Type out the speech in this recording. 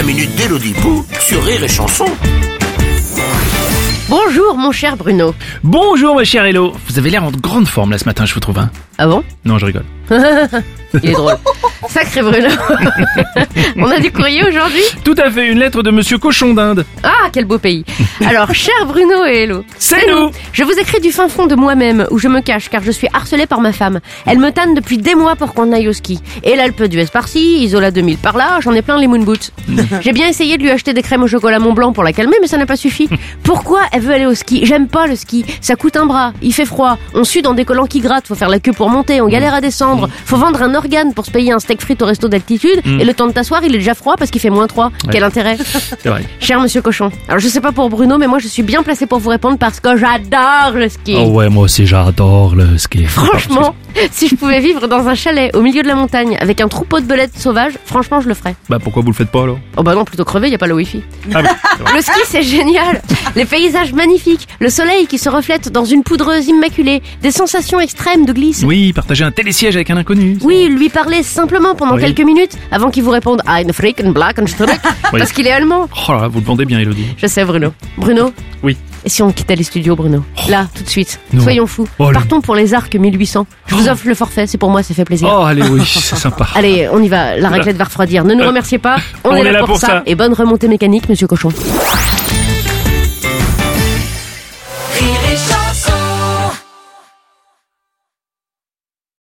minutes d'Élodie Pou sur Rire et Chanson. Bonjour mon cher Bruno. Bonjour ma chère Hello. Vous avez l'air en grande forme là ce matin, je vous trouve, hein. Ah bon? Non, je rigole. Il est drôle. Sacré Bruno. On a du courrier aujourd'hui? Tout à fait, une lettre de Monsieur Cochon d'Inde. Ah, quel beau pays. Alors, cher Bruno et Hello, C'est nous. Je vous écris du fin fond de moi-même, où je me cache, car je suis harcelée par ma femme. Elle me tanne depuis des mois pour qu'on aille au ski. Et l'Alpe d'Huez par-ci, Isola 2000 par-là, j'en ai plein les moon boots. J'ai bien essayé de lui acheter des crèmes au chocolat Mont Blanc pour la calmer, mais ça n'a pas suffi. Pourquoi elle veut aller au ski? J'aime pas le ski. Ça coûte un bras, il fait froid, on sue dans des collants qui grattent, faut faire la queue pour monter, on galère à descendre, faut vendre un organe pour se payer un steak frites au resto d'altitude, et le temps de t'asseoir, il est déjà froid parce qu'il fait -3. Ouais. Quel intérêt? C'est vrai. Cher monsieur Cochon, alors je sais pas pour Bruno, mais moi je suis bien placée pour vous répondre parce que j'adore le ski. Oh ouais, moi aussi j'adore le ski. Franchement, si je pouvais vivre dans un chalet au milieu de la montagne avec un troupeau de belettes sauvages, franchement je le ferais. Bah pourquoi vous le faites pas alors? Oh bah non, plutôt crever, y a pas le wifi. Ah bah, c'est vrai. Le ski c'est génial. Les paysages magnifiques, le soleil qui se reflète dans une poudreuse immaculée, des sensations extrêmes de glisse. Oui, partager un télésiège avec un inconnu. Oui, lui parler simplement pendant Oui. quelques minutes avant qu'il vous réponde Ein Fricken Black and Strick Oui. parce qu'il est allemand. Oh là là, vous le vendez bien, Elodie. Je sais Bruno. Bruno, Oui. et si on quittait les studios Bruno? Là, tout de suite. Non. Soyons fous. Oh, Partons pour les arcs 1800. Je vous offre le forfait, c'est pour moi, ça fait plaisir. Oh allez, oui, c'est sympa. Allez, on y va, la raclette va refroidir. Ne nous remerciez pas, on est là pour ça. Et bonne remontée mécanique, monsieur Cochon.